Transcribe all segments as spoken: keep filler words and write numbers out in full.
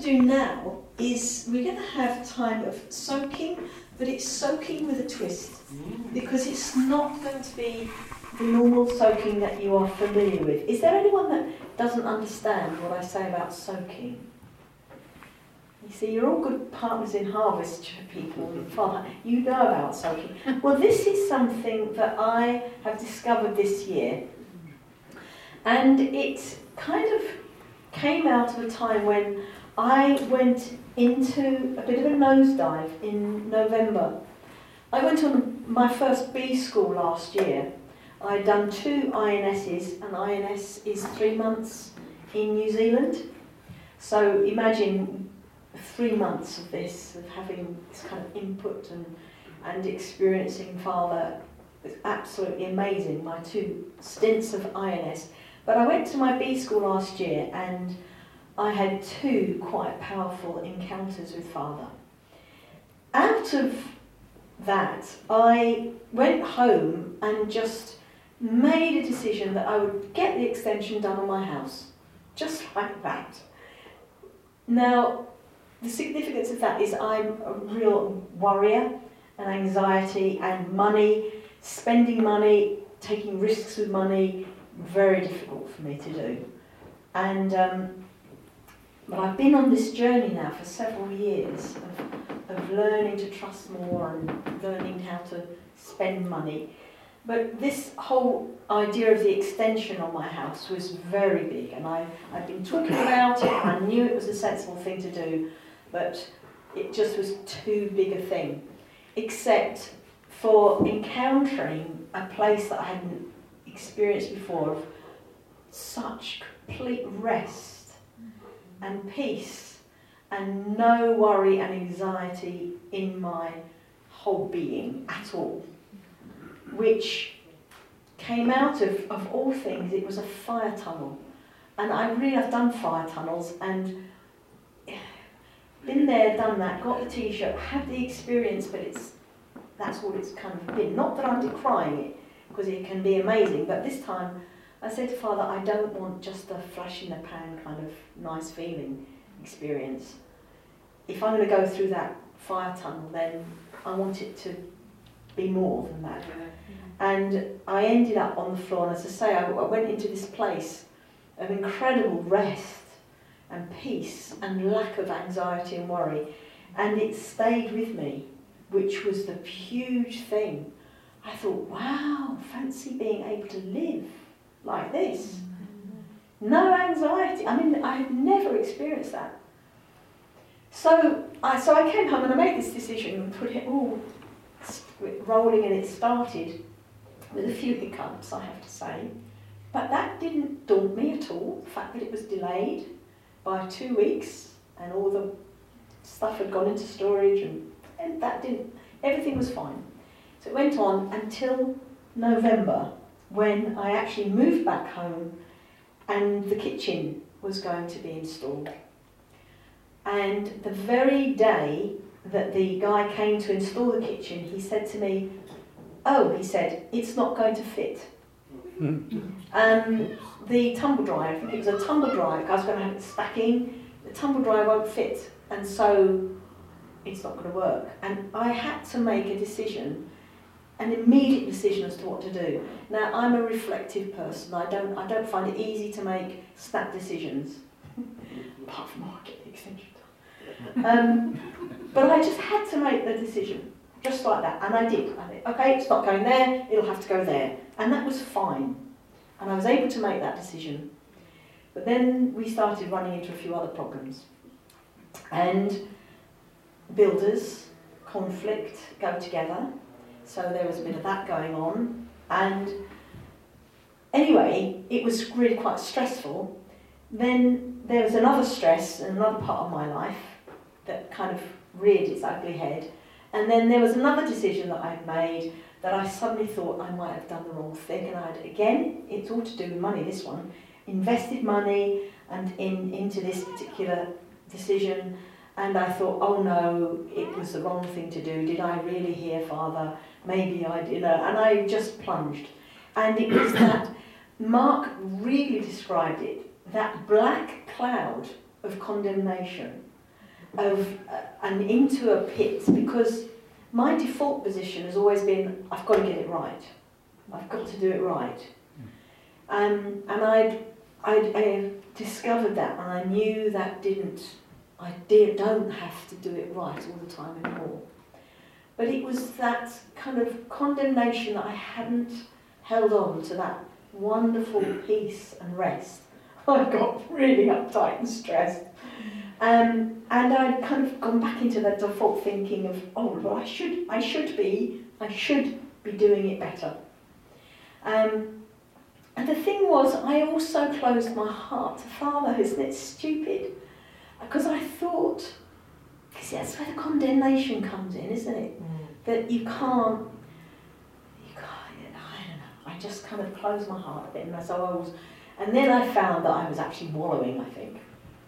do now is we're going to have a time of soaking, but it's soaking with a twist, because it's not going to be the normal soaking that you are familiar with. Is there anyone that doesn't understand what I say about soaking? You see, you're all good partners in harvest, people. Father, you know about soaking. Well, this is something that I have discovered this year, and it kind of came out of a time when I went into a bit of a nosedive in November. I went on my first B school last year. I'd done two I N S's, and I N S is three months in New Zealand. So imagine three months of this, of having this kind of input and, and experiencing Father. It was absolutely amazing, my two stints of I N S. But I went to my B school last year, and I had two quite powerful encounters with Father. Out of that, I went home and just made a decision that I would get the extension done on my house, just like that. Now, the significance of that is I'm a real worrier, and anxiety and money, spending money, taking risks with money, very difficult for me to do. And um, but I've been on this journey now for several years of, of learning to trust more and learning how to spend money. But this whole idea of the extension on my house was very big, and I, I'd been talking about it, and I knew it was a sensible thing to do, but it just was too big a thing. Except for encountering a place that I hadn't experienced before of such complete rest and peace and no worry and anxiety in my whole being at all, which came out of, of all things, it was a fire tunnel. And I really have done fire tunnels, and been there, done that, got the t-shirt, had the experience, but it's that's what it's kind of been. Not that I'm decrying it, because it can be amazing, but this time I said to Father, I don't want just a flash in the pan kind of nice feeling experience. If I'm going to go through that fire tunnel, then I want it to be more than that. And I ended up on the floor, and as I say, I, I went into this place of incredible rest and peace and lack of anxiety and worry, and it stayed with me, which was the huge thing. I thought, wow, fancy being able to live like this. No anxiety. I mean, I had never experienced that. So I, so I came home and I made this decision and put it all rolling, and it started with a few hiccups, I have to say. But that didn't daunt me at all. The fact that it was delayed by two weeks and all the stuff had gone into storage, and, and that didn't, everything was fine. So it went on until November, when I actually moved back home and the kitchen was going to be installed. And the very day that the guy came to install the kitchen, he said to me, oh, he said, it's not going to fit. um, the tumble dryer, I think it was a tumble dryer, I was going to have it stacking, the tumble dryer won't fit, and so it's not going to work. And I had to make a decision, an immediate decision as to what to do. Now, I'm a reflective person. I don't, I don't find it easy to make snap decisions, apart from oh, get the extension done. Um, but I just had to make the decision, just like that, and I did. I thought, okay, it's not going there, it'll have to go there. And that was fine. And I was able to make that decision. But then we started running into a few other problems. And builders, conflict, go together. So there was a bit of that going on. And anyway, it was really quite stressful. Then there was another stress in another part of my life that kind of reared its ugly head. And then there was another decision that I'd made that I suddenly thought I might have done the wrong thing. And I'd, again, it's all to do with money, this one, invested money and in into this particular decision. And I thought, oh no, it was the wrong thing to do. Did I really hear Father? Maybe I did. And I just plunged. And it was that, Mark really described it, that black cloud of condemnation of uh, and into a pit, because my default position has always been, I've got to get it right. I've got to do it right. Um, and I'd, I'd, I discovered that, and I knew that didn't, I did, don't have to do it right all the time anymore. But it was that kind of condemnation that I hadn't held on to that wonderful peace and rest. I got really uptight and stressed. Um, and I'd kind of gone back into that default thinking of, oh, well, I should, I should be, I should be doing it better. Um, and the thing was, I also closed my heart to Father. Isn't it stupid? Because I thought, because that's where the condemnation comes in, isn't it? Mm. That you can't, you can't, I don't know, I just kind of closed my heart a bit, and so I was, and then I found that I was actually wallowing, I think.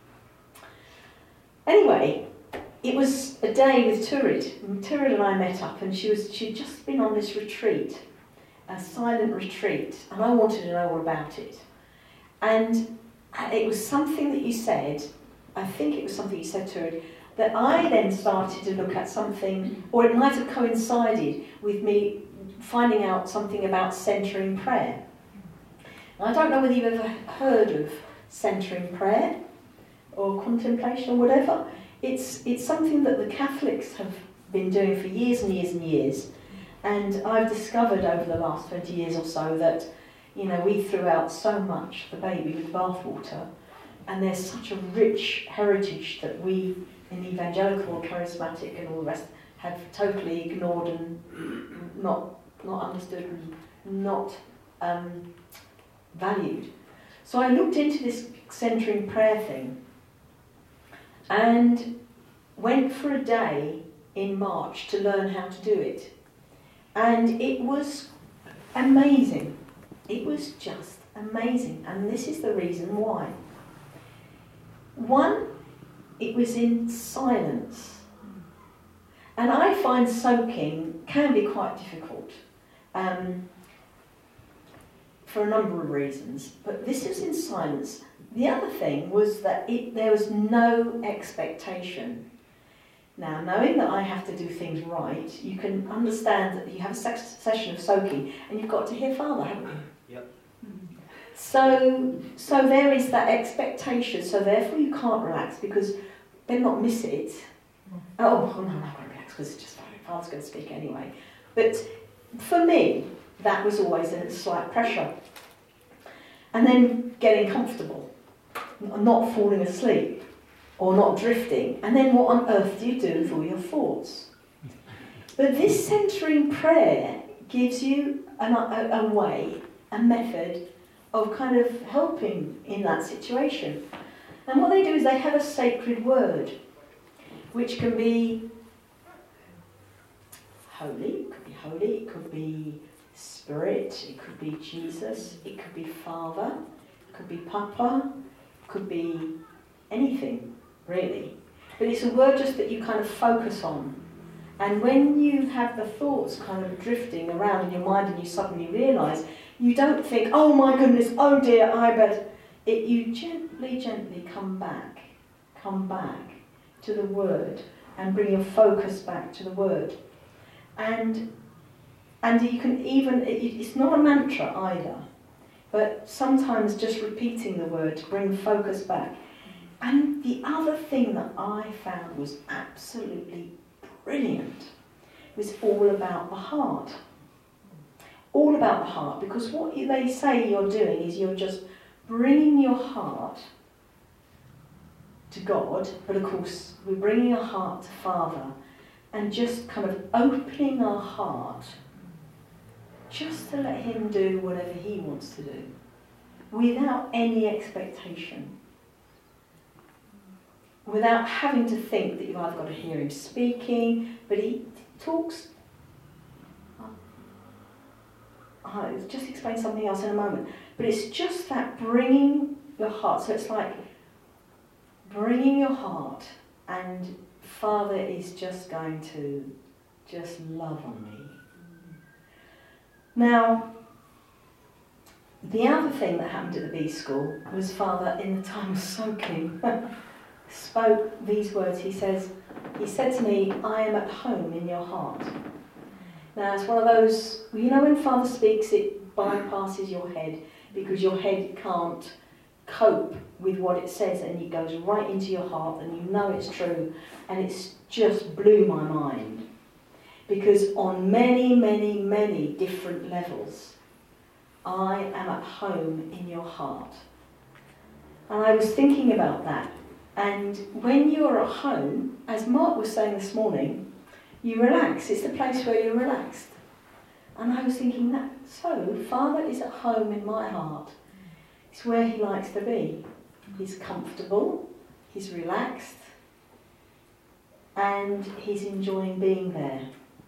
Anyway, it was a day with Turid. Turid and I met up, and she was she'd just been on this retreat, a silent retreat, and I wanted to know all about it. And it was something that you said, I think it was something you said, Turid, that I then started to look at something, or it might have coincided with me finding out something about centering prayer. And I don't know whether you've ever heard of centering prayer, or contemplation, or whatever. It's it's something that the Catholics have been doing for years and years and years, and I've discovered over the last twenty years or so that, you know, we threw out so much the baby with bathwater, and there's such a rich heritage that we in evangelical, charismatic, and all the rest have totally ignored and not not understood and not um, valued. So I looked into this centering prayer thing, and went for a day in March to learn how to do it. And it was amazing. It was just amazing. And this is the reason why. One, it was in silence. And I find soaking can be quite difficult um, for a number of reasons. But this was in silence. The other thing was that it, there was no expectation. Now, knowing that I have to do things right, you can understand that you have a session of soaking and you've got to hear Father, haven't you? Yep. So, so there is that expectation, so therefore you can't relax because better not miss it. Oh, oh no, I'm not going to relax because it's just Father's going to speak anyway. But for me, that was always a slight pressure. And then getting comfortable. Not falling asleep or not drifting, and then what on earth do you do with all your thoughts? But this centering prayer gives you an, a, a way, a method of kind of helping in that situation. And what they do is they have a sacred word, which can be holy, it could be holy, it could be Spirit, it could be Jesus, it could be Father, it could be Papa, could be anything, really. But it's a word just that you kind of focus on. And when you have the thoughts kind of drifting around in your mind and you suddenly realise, you don't think, oh my goodness, oh dear, I bet. It, you gently, gently come back, come back to the word and bring your focus back to the word. And, and you can even, it, it's not a mantra either. But sometimes just repeating the word to bring focus back. And the other thing that I found was absolutely brilliant was all about the heart. All about the heart, because what they say you're doing is you're just bringing your heart to God, but of course we're bringing our heart to Father and just kind of opening our heart just to let him do whatever he wants to do, without any expectation, without having to think that you've either got to hear him speaking, but he talks. I'll just explain something else in a moment, but it's just that bringing your heart, so it's like bringing your heart, and Father is just going to just love on me. Now, the other thing that happened at the B school was Father, in the time of soaking, spoke these words. He says, he said to me, I am at home in your heart. Now it's one of those, well, you know when Father speaks, it bypasses your head because your head can't cope with what it says, and it goes right into your heart and you know it's true, and it's just blew my mind. Because on many, many, many different levels, I am at home in your heart. And I was thinking about that. And when you're at home, as Mark was saying this morning, you relax. It's the place where you're relaxed. And I was thinking that, so Father is at home in my heart. It's where he likes to be. He's comfortable, he's relaxed, and he's enjoying being there.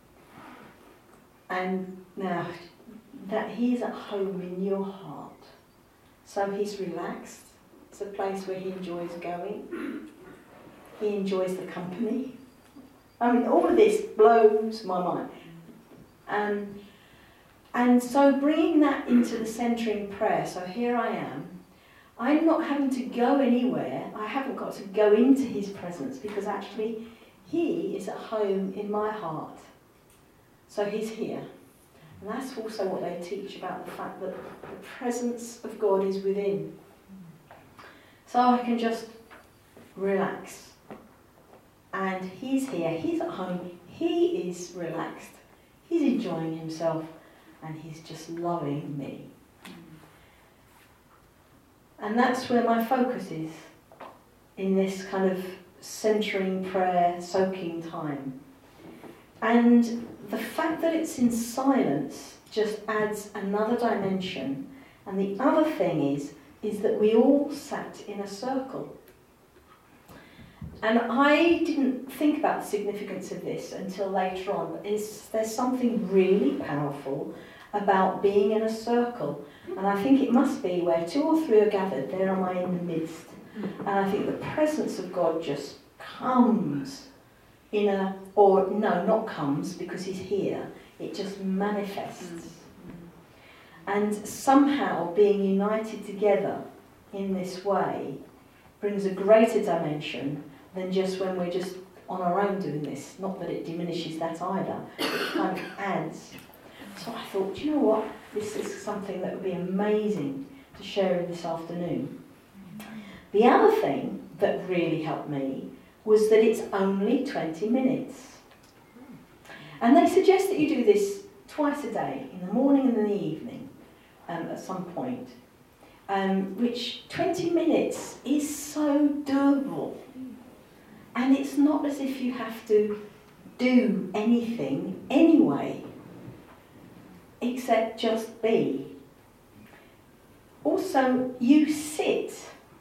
And now, that he's at home in your heart. So he's relaxed. It's a place where he enjoys going. He enjoys the company. I mean, all of this blows my mind. Um, and so bringing that into the centering prayer, so here I am. I'm not having to go anywhere. I haven't got to go into his presence because actually he is at home in my heart. So he's here. And that's also what they teach about the fact that the presence of God is within. So I can just relax. And he's here, he's at home, he is relaxed, he's enjoying himself, and he's just loving me. And that's where my focus is, in this kind of centering prayer, soaking time. And the fact that it's in silence just adds another dimension. And the other thing is, is that we all sat in a circle. And I didn't think about the significance of this until later on, but it's, there's something really powerful about being in a circle. And I think it must be where two or three are gathered, there am I in the midst. And I think the presence of God just comes in a, or no, not comes because he's here, it just manifests. And somehow being united together in this way brings a greater dimension than just when we're just on our own doing this. Not that it diminishes that either, it kind of adds. So I thought, do you know what? This is something that would be amazing to share this afternoon. The other thing that really helped me was that it's only twenty minutes. And they suggest that you do this twice a day, in the morning and in the evening, um, at some point. Um, which twenty minutes is so doable. And it's not as if you have to do anything anyway, except just be. Also, you sit.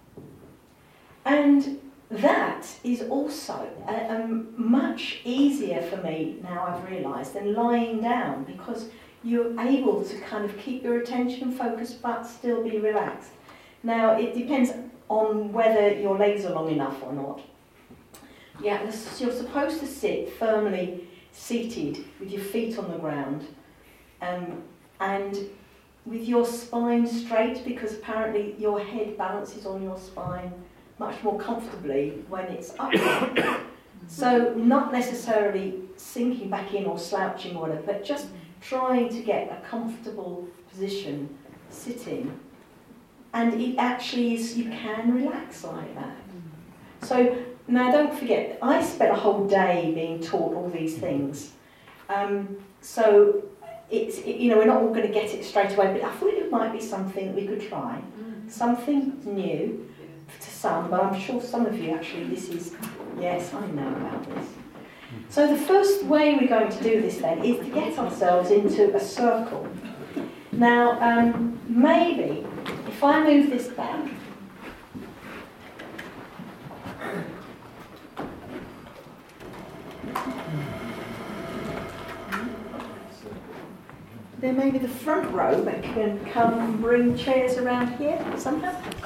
And that is also uh, um, much easier for me now, I've realised, than lying down, because you're able to kind of keep your attention and focus but still be relaxed. Now, it depends on whether your legs are long enough or not. Yeah, you're supposed to sit firmly seated with your feet on the ground um, and with your spine straight, because apparently your head balances on your spine much more comfortably when it's upright. So not necessarily sinking back in or slouching or whatever, but just trying to get a comfortable position sitting. And it actually is, you can relax like that. So now don't forget, I spent a whole day being taught all these things. Um, so it's, it, you know, we're not all going to get it straight away, but I thought it might be something that we could try. Something new to some, but I'm sure some of you actually, this is, yes, I know about this. So the first way we're going to do this then is to get ourselves into a circle. Now, um, maybe, if I move this back, then maybe the front row that can come and bring chairs around here somehow.